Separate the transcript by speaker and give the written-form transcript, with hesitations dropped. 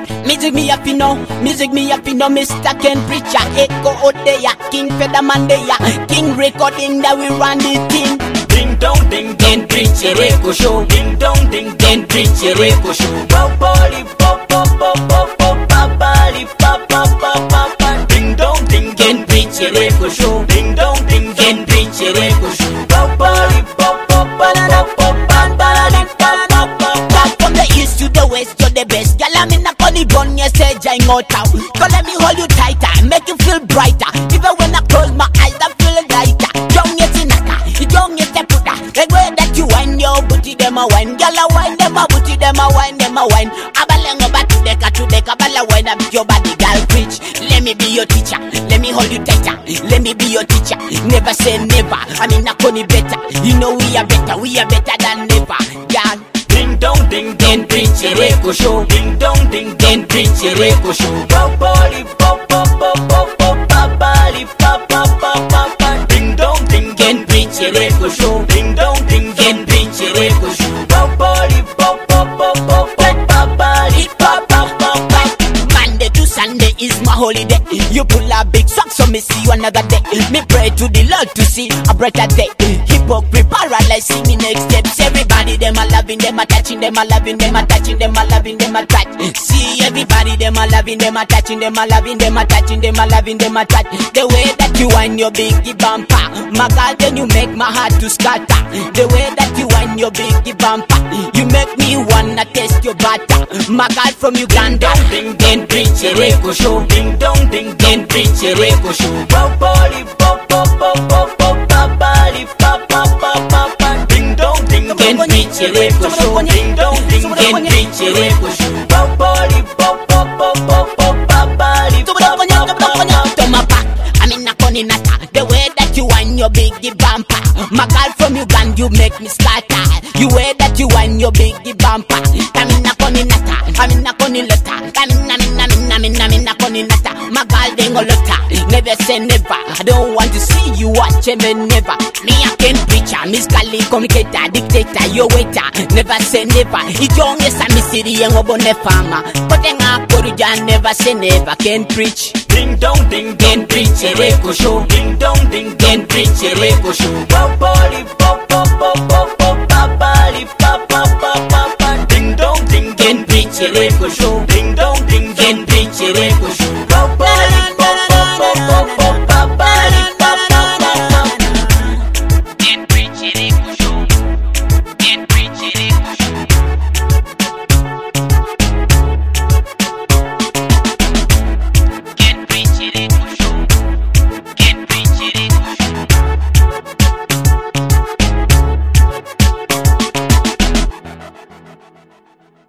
Speaker 1: Music me happy now, Mr. Ken Preacher, Echo Odeya, King Featherman Deya, King Recording that we run the thing.
Speaker 2: Ding dong ding
Speaker 1: Ken Preacher Echo Show,
Speaker 2: ding dong ding
Speaker 1: Ken Preacher Echo Show.
Speaker 2: Boboli pop pop pop pop pop babali pop pop pop pop. Ding dong ding
Speaker 1: Ken Preacher Echo Show,
Speaker 2: ding dong ding
Speaker 1: Ken Preacher Echo Show.
Speaker 2: Boboli pop pop banana pop babali pop pop pop.
Speaker 1: Back from the east to the west, you're the best. Girl, I'm in a funny bun, you say I out out. So let me hold you tighter, make you feel brighter. Even when I close my eyes, I feel lighter. Young yet in young yet a puta. The way that you wine your booty, them a wine. Girl, I wine them a booty, them a wine, them a wine. Abaleng about to deka, bala wine up your body, girl, preach. Let me be your teacher, let me hold you tighter. Let me be your teacher, never say never. I mean, I can better. You know we are better than never, girl.
Speaker 2: Ding dong ding
Speaker 1: Ken Preacher Echo Show,
Speaker 2: ding dong ding
Speaker 1: Ken Preacher Echo Show.
Speaker 2: Boboli pop pop pop pop pop babali pop pop pop pop. Ding dong ding
Speaker 1: Ken Preacher Echo Show,
Speaker 2: ding dong ding
Speaker 1: Ken Preacher Echo Show.
Speaker 2: Boboli pop pop pop pop pop babali pop pop pop pop.
Speaker 1: Monday to Sunday is my holiday. You pull a big sock, so me see you another day. Me pray to the Lord to see a brighter day. Hypocrite paralyzing me next steps. Everybody them a loving, them a touching, them a loving, them a touching, them a loving, them a touch. See everybody them a loving, them a touching, them a loving, them a touching, them a loving, them a touch. The way that you wind your biggie bumper, my God, then you make my heart to scatter. The way that you wind your biggie bumper, you make me wanna taste your butter. My God, from Uganda, Ken Preacher Echo Show,
Speaker 2: Ding dong ding
Speaker 1: Ken Preacher Echo Show.
Speaker 2: Boboli pop pop pop pop pop babali pop pop pop pop. Ding dong ding
Speaker 1: Ken Preacher Echo Show,
Speaker 2: ding dong ding
Speaker 1: Ken Preacher Echo Show.
Speaker 2: Boboli pop pop pop pop pop babali pop pop pop.
Speaker 1: To my back, I'm in a funny nata. The way that you wind your biggie bumper, my girl from Uganda, you make me scatter. You way that you wind your biggie bumper, I'm in a funny nata. I'm in a funny letter. I'm in a funny nata. My girl, they go lotta. Never say never. I don't want to see you watch me never. Me a Ken Preacher, Miss Kali communicator, dictator, your waiter. Never say never. It's young yes I miss it young obone farmer. But then I could never say never. Ken Preach.
Speaker 2: Ding dong ding
Speaker 1: Ken Preacher Echo Show,
Speaker 2: ding dong ding
Speaker 1: Ken Preacher Echo Show.
Speaker 2: Boboli pop pop pop pop pop babali pop pop pop pop. Ding dong ding
Speaker 1: Ken Preacher Echo Show,
Speaker 2: ding dong